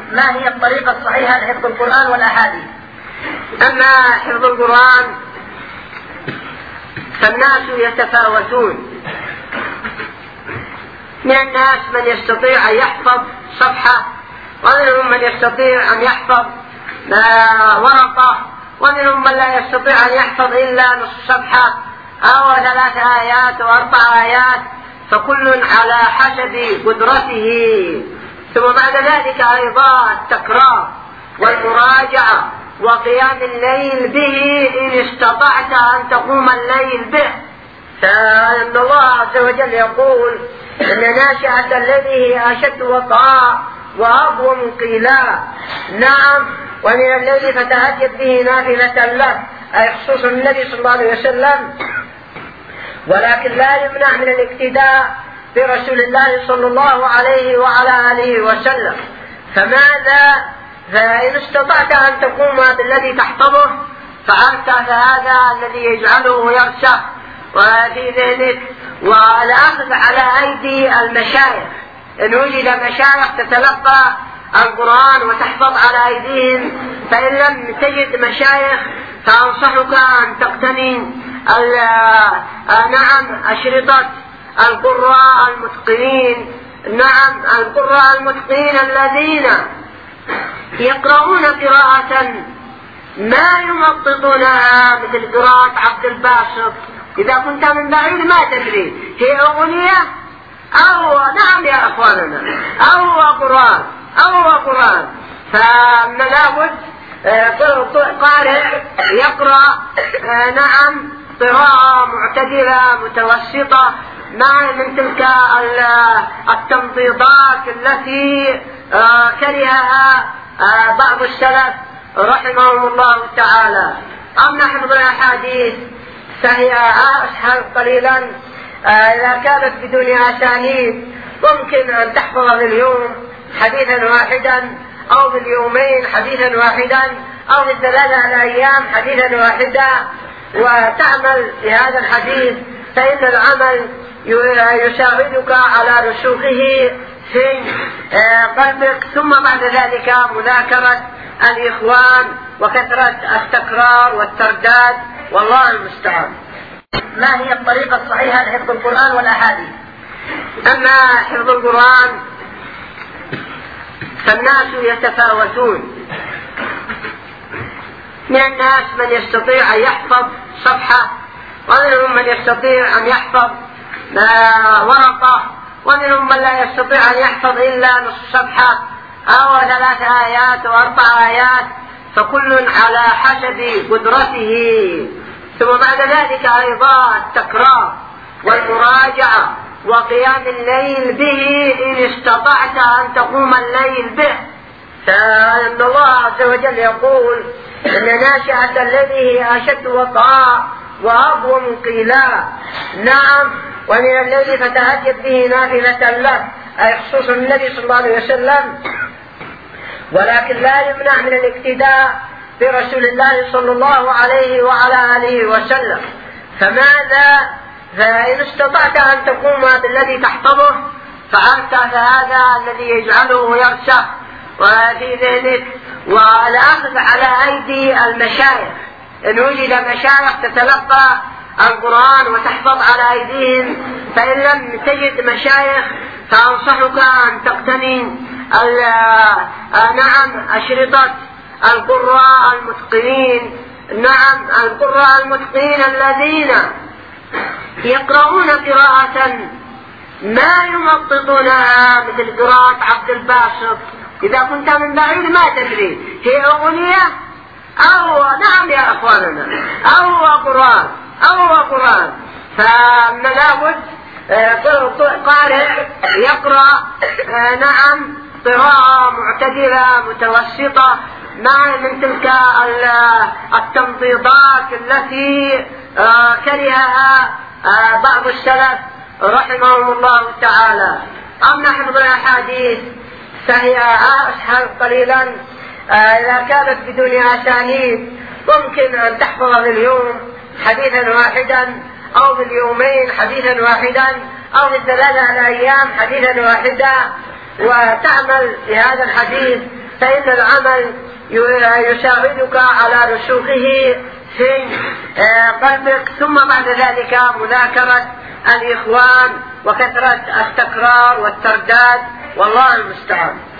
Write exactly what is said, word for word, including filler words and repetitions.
ما هي الطريقة الصحيحة لحفظ القرآن والأحاديث؟ أما حفظ القرآن فالناس يتفاوتون، من الناس من يستطيع أن يحفظ صفحة، ومنهم من يستطيع أن يحفظ ورقة، ومنهم من لا يستطيع أن يحفظ إلا نصف صفحة أو ثلاث آيات أو أربع آيات، فكل على حسب قدرته. ثم بعد ذلك أيضا التكرار والمراجعة وقيام الليل به إن استطعت أن تقوم الليل به، فإن الله عز وجل يقول إن ناشئة الذي هي أشد وطاء وأقوم قيلا. نعم، ومن الليل فتهجد به نافلة له، أي خصوص النبي صلى الله عليه وسلم، ولكن لا يمنع من الاقتداء برسول الله صلى الله عليه وعلى آله وسلم. فماذا؟ فإن استطعت أن تقوم بالذي تحفظه فأنت هذا الذي يجعله يرسخ وفي ذلك، والأخذ على أيدي المشايخ، إن وجد مشايخ تتلقى القرآن وتحفظ على أيديهم، فإن لم تجد مشايخ فأنصحك أن تقتني نعم أشرطة القراء المتقنين. نعم، القراء المتقنين الذين يقرؤون قراءة ما يمططونها مثل قراءة عبد الباسط، إذا كنت من بعيد ما تدري هي أغنية أو نعم يا أخواننا أو قرآن أو قرآن. فلابد قارئ يقرأ نعم قراءة معتدلة متوسطة، مع من تلك التمضيضات التي كرهها بعض السلف رحمهم الله تعالى. أما حفظ الأحاديث فهي أسهل قليلا، إذا كانت بدون أسانيد ممكن أن تحفظ في اليوم حديثا واحدا، أو في اليومين حديثا واحدا، أو في ثلاثة أيام حديثا واحدا، وتعمل بهذا الحديث، فإن العمل يساعدك على رسوخه في قلبك. ثم بعد ذلك مذاكرة الإخوان وكثرة التكرار والترداد، والله المستعان. ما هي الطريقة الصحيحة لحفظ القرآن والأحاديث؟ أما حفظ القرآن فالناس يتفاوتون، من الناس من يستطيع أن يحفظ صفحة، ومنهم من يستطيع أن يحفظ ورقة، ومنهم من لا يستطيع أن يحفظ إلا نصف صفحة أو ثلاث آيات أو أربع آيات، فكل على حسب قدرته. ثم بعد ذلك أيضا التكرار والمراجعة وقيام الليل به إن استطعت أن تقوم الليل به، فإن الله عز وجل يقول إن ناشئة الذي هي أشد وطاء وأقوم قيلا. نعم، ومن الليل فتهجد به نافلة له، أي خصوص النبي صلى الله عليه وسلم، ولكن لا يمنع من الاقتداء برسول الله صلى الله عليه وعلى آله وسلم. فماذا؟ فإن استطعت أن تقوم بالذي تحفظه فأنت هذا الذي يجعله يرسخ وفي ذلك، والأخذ على أيدي المشايخ، إن وجد مشايخ تتلقى القرآن وتحفظ على أيديهم، فإن لم تجد مشايخ فأنصحك أن تقتني نعم أشرطة القراء المتقنين. نعم، القراء المتقنين الذين يقرؤون قراءة ما يمططونها مثل قراءة عبد الباسط، إذا كنت من بعيد ما تدري هي أغنية أو نعم يا أخواننا أو قرآن أو قرآن. فلابد قارئ يقرأ نعم قراءة معتدلة متوسطة، مع من تلك التمضيضات التي كرهها بعض السلف رحمهم الله تعالى. أما حفظ الأحاديث فهي أسهل قليلا، إذا كانت بدون أسانيد ممكن أن تحفظ في اليوم حديثا واحدا، أو في اليومين حديثا واحدا، أو في ثلاثة أيام حديثا واحدا، وتعمل بهذا الحديث، فإن العمل يساعدك على رسوخه في قلبك، ثم بعد ذلك مذاكرة الإخوان وكثرة التكرار والترداد، والله المستعان.